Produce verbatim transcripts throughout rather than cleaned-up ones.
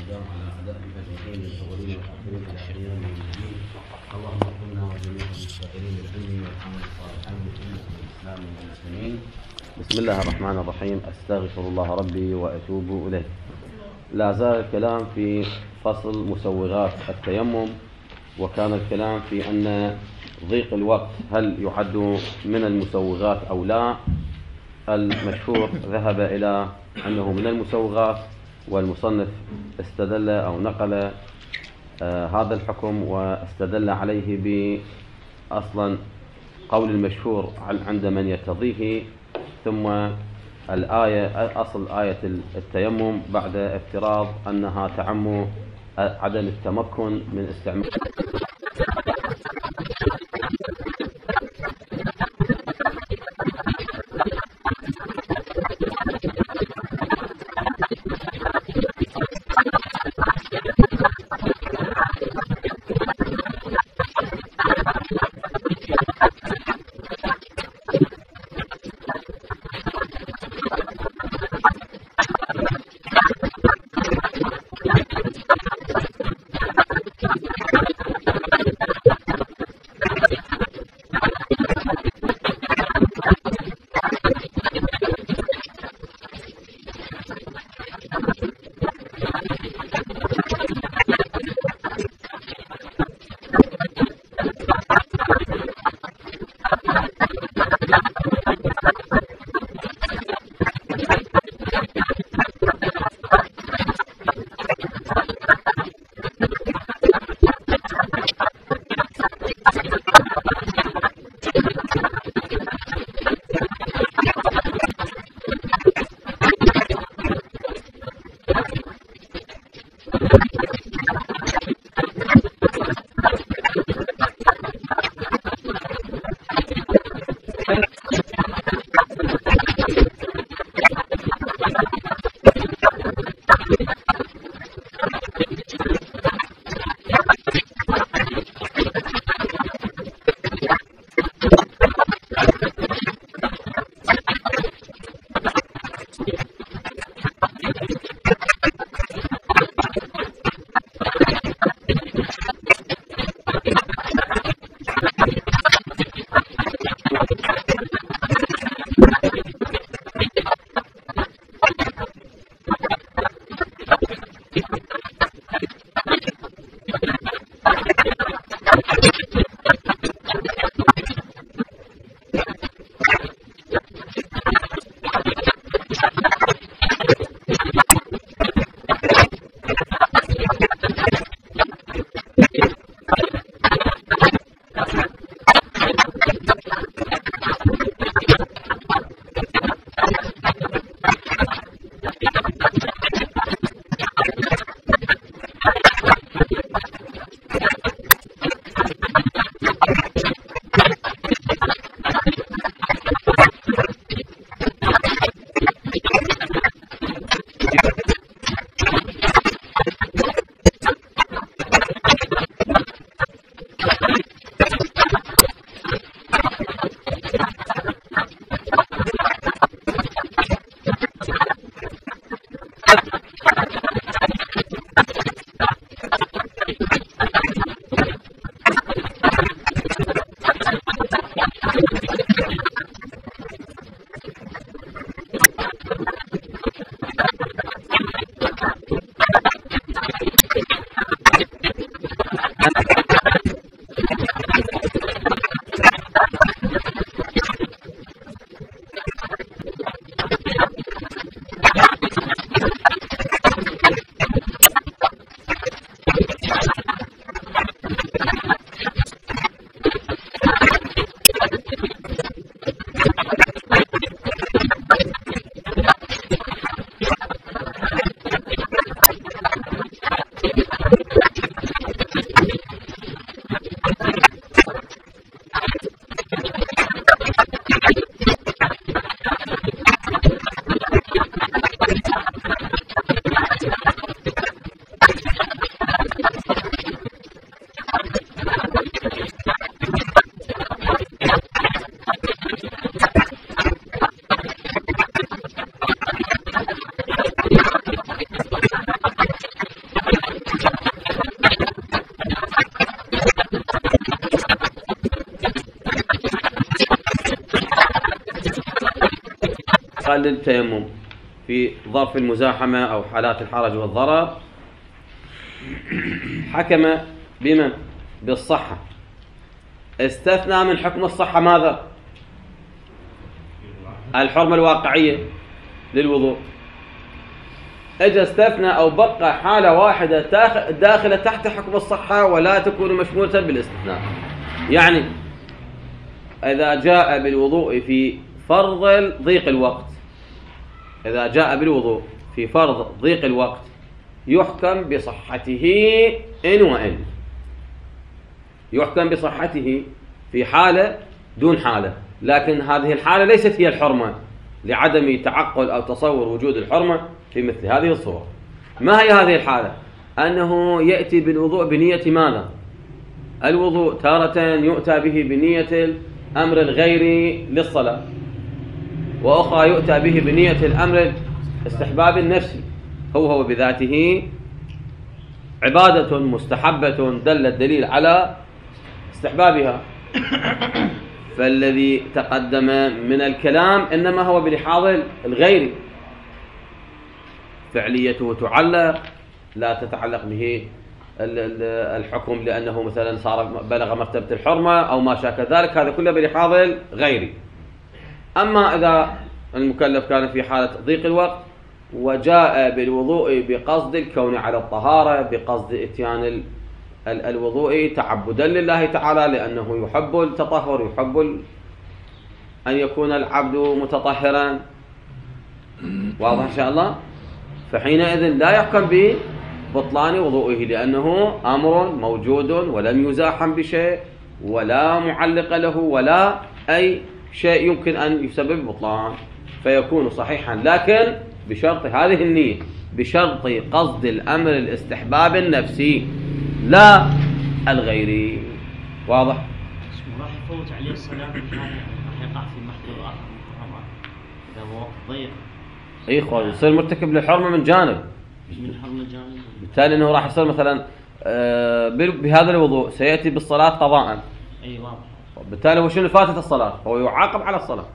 والدام على أداء الفاتحين للأولين والآخرين إلى أيام الدين. اللهم اغفرنا وجميع المستغفرين بالعلم والعمل الصالحين لأمة الإسلام والمسلمين. بسم الله الرحمن الرحيم. أستغفر الله ربي وأتوب إليه. لا زال الكلام في فصل مسوغات التيمم، وكان الكلام في أن ضيق الوقت هل يعد من المسوغات أو لا. المشهور ذهب إلى أنه من المسوغات، والمصنف استدل أو نقل آه هذا الحكم واستدل عليه بأصلا قول المشهور عند من يرتضيه، ثم الآية أصل آية التيمم بعد افتراض أنها تعم عدم التمكن من استعمال جاء للتيمم في ظرف المزاحمة أو حالات الحرج والضرر، حكم بمن؟ بالصحة. استثنى من حكم الصحة ماذا؟ الحرمة الواقعية للوضوء. اجى استثنى أو بقى حالة واحدة داخلة تحت حكم الصحة ولا تكون مشمولة بالاستثناء. يعني إذا جاء بالوضوء في فرض ضيق الوقت، إذا جاء بالوضوء في فرض ضيق الوقت يحكم بصحته إن وإن، يحكم بصحته في حالة دون حالة، لكن هذه الحالة ليست هي الحرمة لعدم تعقل أو تصور وجود الحرمة في مثل هذه الصورة. ما هي هذه الحالة؟ أنه يأتي بالوضوء بنية ماذا؟ الوضوء تارة يؤتى به بنية الأمر الغيري للصلاة، وأخرى يؤتى به بنية الأمر الاستحباب النفسي، هو هو بذاته عبادة مستحبة دل الدليل على استحبابها. فالذي تقدم من الكلام إنما هو بلحاظ الغير، فعليته تعلق لا تتعلق به الحكم لأنه مثلا صار بلغ مرتبة الحرمة أو ما شاكل ذلك، هذا كله بلحاظ الغير. أما إذا المكلف كان في حالة ضيق الوقت وجاء بالوضوء بقصد الكون على الطهارة، بقصد اتيان الوضوء تعبدا لله تعالى لأنه يحب التطهر، يحب أن يكون العبد متطهرا، واضح إن شاء الله، فحينئذ لا يحكم ببطلان وضوئه لأنه أمر موجود ولم يزاحم بشيء ولا معلق له ولا أي شيء يمكن أن يسبب بطلان، فيكون صحيحا، لكن بشرط هذه النية، بشرط قصد الأمر الاستحباب النفسي لا الغيري. واضح؟ راح يفوت عليه الصلاة راح يقع في محظور آخر محرم إذا هو وقت ضيق. اي خوي يصير مرتكب للحرمة من جانب، من حرمة جانب، بالتالي انه راح يصير مثلا بهذا الوضوء سيأتي بالصلاة قضاء. اي واضح. بالتالي هو شنو فاتت الصلاة؟ هو يعاقب على الصلاة.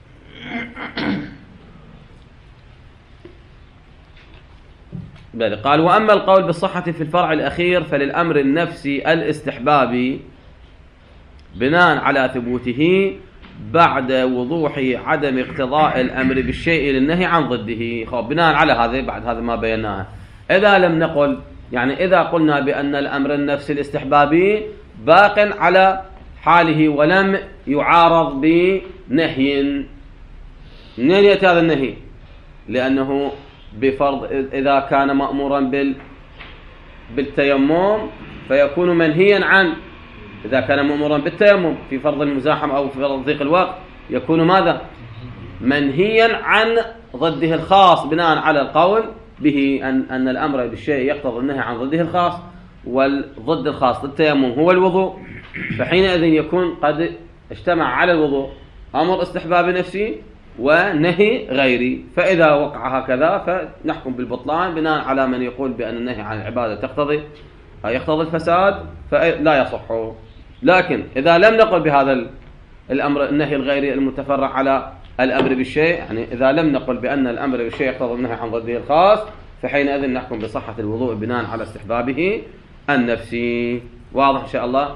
بل قال وأما القول بالصحة في الفرع الأخير فللأمر النفسي الاستحبابي بناء على ثبوته بعد وضوح عدم اقتضاء الأمر بالشيء للنهي عن ضده. خب بناء على هذا بعد هذا ما بيناه، إذا لم نقل يعني إذا قلنا بأن الأمر النفسي الاستحبابي باق على حاله ولم يعارض بنهي، منين يأتي هذا النهي؟ لأنه بفرض إذا كان مأمورا بال بالتيمم فيكون منهيا عن، إذا كان مأمورا بالتيمم في فرض المزاحم أو في فرض ضيق الوقت يكون ماذا؟ منهيا عن ضده الخاص بناء على القول به أن أن الأمر بالشيء يقتضي النهي عن ضده الخاص، والضد الخاص للتيمم هو الوضوء، فحينئذ يكون قد اجتمع على الوضوء أمر استحباب نفسي ونهي غيري، فإذا وقع هكذا فنحكم بالبطلان بناء على من يقول بأن النهي عن العبادة تقتضي يقتضي الفساد فلا يصح. لكن إذا لم نقل بهذا الأمر النهي الغيري المتفرع على الأمر بالشيء، يعني إذا لم نقل بأن الأمر بالشيء يقتضي النهي عن ضده الخاص، فحينئذ نحكم بصحة الوضوء بناء على استحبابه النفسي. واضح إن شاء الله؟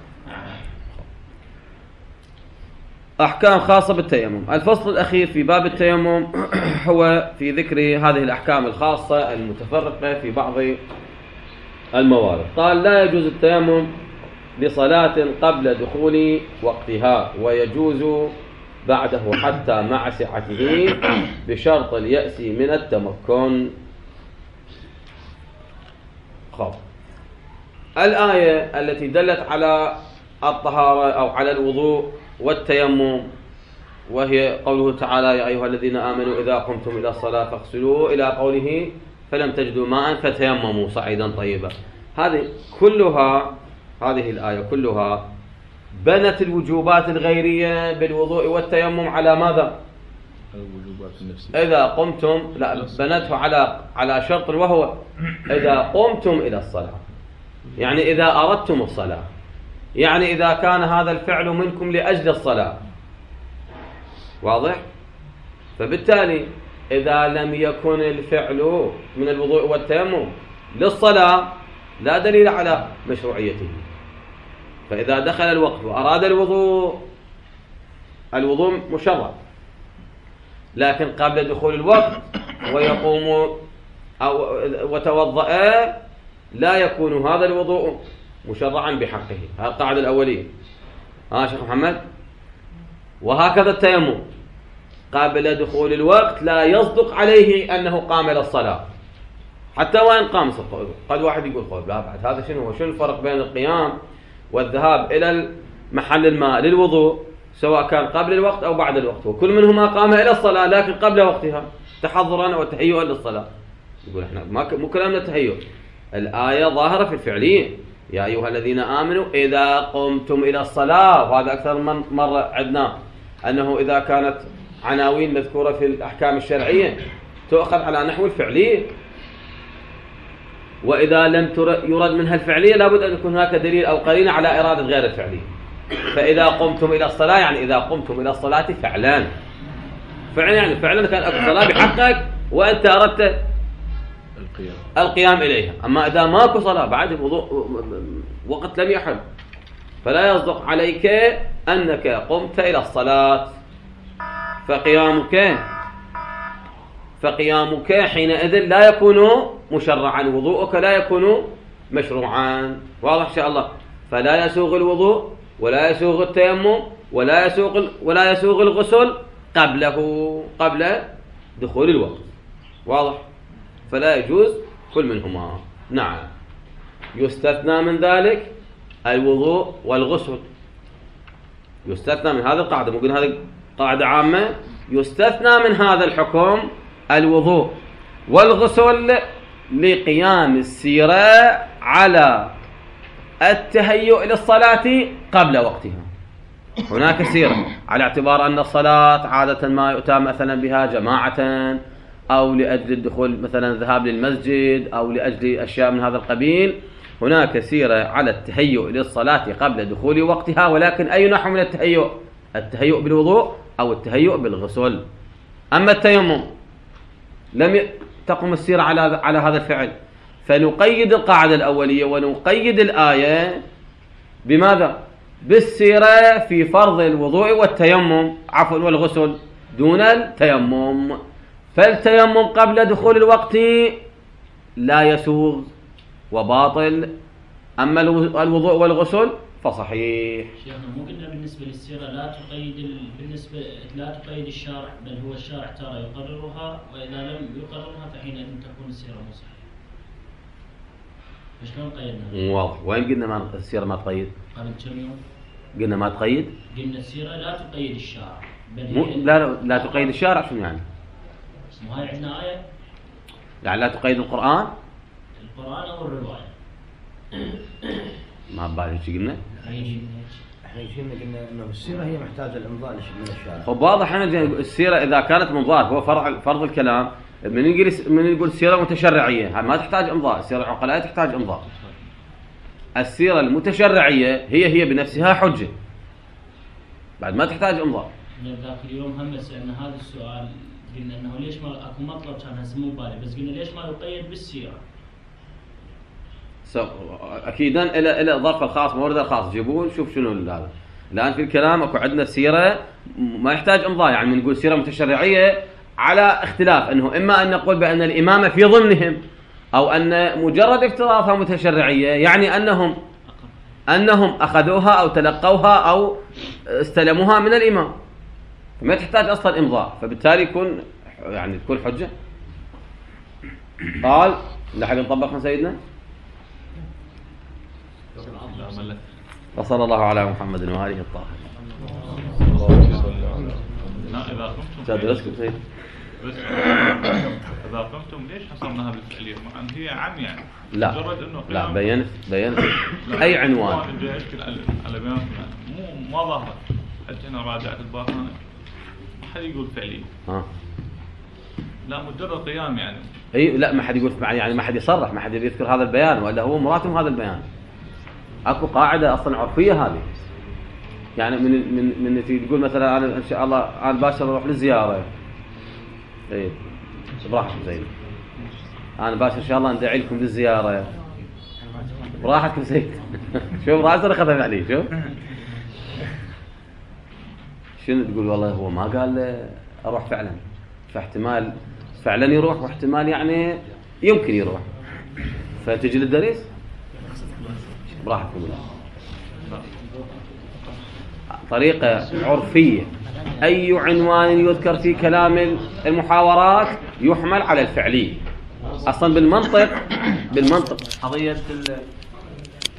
أحكام خاصة بالتيمم. الفصل الأخير في باب التيمم هو في ذكر هذه الأحكام الخاصة المتفرقة في بعض الموارد. قال لا يجوز التيمم لصلاة قبل دخول وقتها ويجوز بعده حتى مع سعته بشرط اليأس من التمكن. خب الآية التي دلت على الطهارة أو على الوضوء والتيمم وهي قوله تعالى يا أيها الذين آمنوا إذا قمتم إلى الصلاة فاغسلوا إلى قوله فلم تجدوا ماء فتيمموا صعيدا طيبا، هذه كلها هذه الآية كلها بنت الوجوبات الغيرية بالوضوء والتيمم على ماذا؟ الوجوبات النفسية. إذا قمتم لا بنته على على شرط وهو إذا قمتم إلى الصلاة، يعني إذا أردتم الصلاة، يعني إذا كان هذا الفعل منكم لأجل الصلاة. واضح؟ فبالتالي إذا لم يكن الفعل من الوضوء والتيمم للصلاة لا دليل على مشروعيته. فإذا دخل الوقت وأراد الوضوء، الوضوء مشرع، لكن قبل دخول الوقت ويقوم أو وتوضأ لا يكون هذا الوضوء مشرعا بحقه. هذه القاعدة الأولية. ها شيخ محمد. وهكذا التيمم قبل دخول الوقت لا يصدق عليه أنه قام إلى الصلاة، حتى وإن قام. قد واحد يقول قول لا بعد هذا شنو شنو الفرق بين القيام والذهاب إلى محل الماء للوضوء سواء كان قبل الوقت أو بعد الوقت، وكل منهما قام إلى الصلاة لكن قبل وقتها تحضرا وتهيئا للصلاة. يقول احنا ما مو كلامنا تهيؤ، الآية ظاهرة في الفعلية، يا أيها الذين آمنوا إذا قمتم إلى الصلاة. وهذا أكثر من مرة عدنا أنه إذا كانت عناوين مذكورة في الأحكام الشرعية تؤخذ على نحو الفعلية، وإذا لم يرد منها الفعلية لابد أن يكون هناك دليل أو قرينة على إرادة غير الفعلية. فإذا قمتم إلى الصلاة يعني إذا قمتم إلى الصلاة فعلا فعلا يعني فعلا كان الصلاة بحقك وأنت أردت القيام القيام إليها. أما إذا ماكو صلاة بعد الوضوء وقت لم يحل فلا يصدق عليك أنك قمت إلى الصلاة، فقيامك فقيامك حينئذ لا يكون مشرعا، وضوءك لا يكون مشروعا. واضح إن شاء الله. فلا يسوغ الوضوء ولا يسوغ التيمم ولا يسوغ ولا يسوغ الغسل قبله قبل دخول الوقت. واضح. فلا يجوز كل منهما. نعم. يستثنى من ذلك الوضوء والغسل، يستثنى من هذه القاعدة. ممكن هذه قاعدة عامة. يستثنى من هذا الحكم الوضوء والغسل لقيام السيرة على التهيؤ للصلاة قبل وقتها. هناك سيرة على اعتبار أن الصلاة عادة ما يؤتى مثلا بها جماعة أو لأجل الدخول مثلا الذهاب للمسجد أو لأجل أشياء من هذا القبيل. هناك سيرة على التهيؤ للصلاة قبل دخول وقتها، ولكن أي نحو من التهيؤ؟ التهيؤ بالوضوء أو التهيؤ بالغسل. أما التيمم لم تقم السيرة على على هذا الفعل، فنقيد القاعدة الأولية ونقيد الآية بماذا؟ بالسيرة في فرض الوضوء والتيمم عفوا والغسل دون التيمم. فالتيمم قبل دخول الوقت لا يسوغ وباطل، أما الوضوء والغسل فصحيح. شيخنا مو قلنا بالنسبة للسيرة لا تقيد ال... بالنسبة لا تقيد الشارع، بل هو الشارع ترى يقررها، وإذا لم يقررها فحينئذ تكون السيرة مو صحيحة. فشلون قيدنا؟ واضح. وين قلنا ما السيرة ما تقيد؟ قبل كم يوم قلنا ما تقيد؟ قلنا السيرة لا تقيد الشارع بل مو هي... لا لا, لا تقيد الشارع. شنو يعني؟ مو هاي عندنا آية؟ يعني لا تقيد القرآن؟ القرآن أو الرواية؟ ما ببالي ايش قلنا؟ احنا جينا قلنا انه السيره هي محتاجه الامضاء من الشارع. خب واضح. احنا السيره اذا كانت ممضاه هو فرع فرض الكلام. من يقول من يقول السيره متشرعيه ما تحتاج امضاء، السيره العقلائيه تحتاج امضاء. السيره المتشرعيه هي هي بنفسها حجه بعد ما تحتاج امضاء. ذاك اليوم هم سألنا هذا السؤال، قلنا انه ليش ما اكو مطلب كان هسه مو بالي، بس قلنا ليش ما يقيد بالسيره؟ اكيدا الى الى الظرف الخاص مورد الخاص جيبوه شوف شنو هذا. الان في الكلام اكو عندنا سيره ما يحتاج امضاء، يعني نقول سيره متشرعيه على اختلاف انه اما ان نقول بان الامامه في ضمنهم او ان مجرد افتراضها متشرعيه، يعني انهم انهم اخذوها او تلقوها او استلموها من الامام ما تحتاج اصلا امضاء، فبالتالي يكون يعني تكون حجه. قال لحق نطبقها سيدنا. وصلى الله على محمد وآله الطاهرين. لا إذا قمتم سيد اسكت سيد. إذا قمتم ليش حصلنا هذه الفعلية؟ هي عن يعني. لا مجرد إنه لا بينت بينت أي عنوان. اللي يشكل على بيانات مو ما ظهرت. حتى هنا راجعت الباطنة ما حد يقول فعلية. ها. لا مجرد قيام يعني. أي لا ما حد يقول يعني ما حد يصرح ما حد يذكر هذا البيان ولا هو مراتب هذا البيان. اكو قاعده اصلا عرفيه هذه، يعني من من من تقول مثلا انا ان شاء الله انا باشر اروح للزياره ايه براحتكم زين. انا باشا ان شاء الله ندعي لكم بالزياره. براحتكم زين. شوف راس انا خذها عليه. شوف شنو تقول؟ والله هو ما قال اروح فعلا، فاحتمال فعلا يروح واحتمال يعني يمكن يروح، فتجي للدرس براحتكم. طريقة عرفية أي عنوان يذكر في كلام المحاورات يحمل على الفعلي. أصلا بالمنطق بالمنطق قضية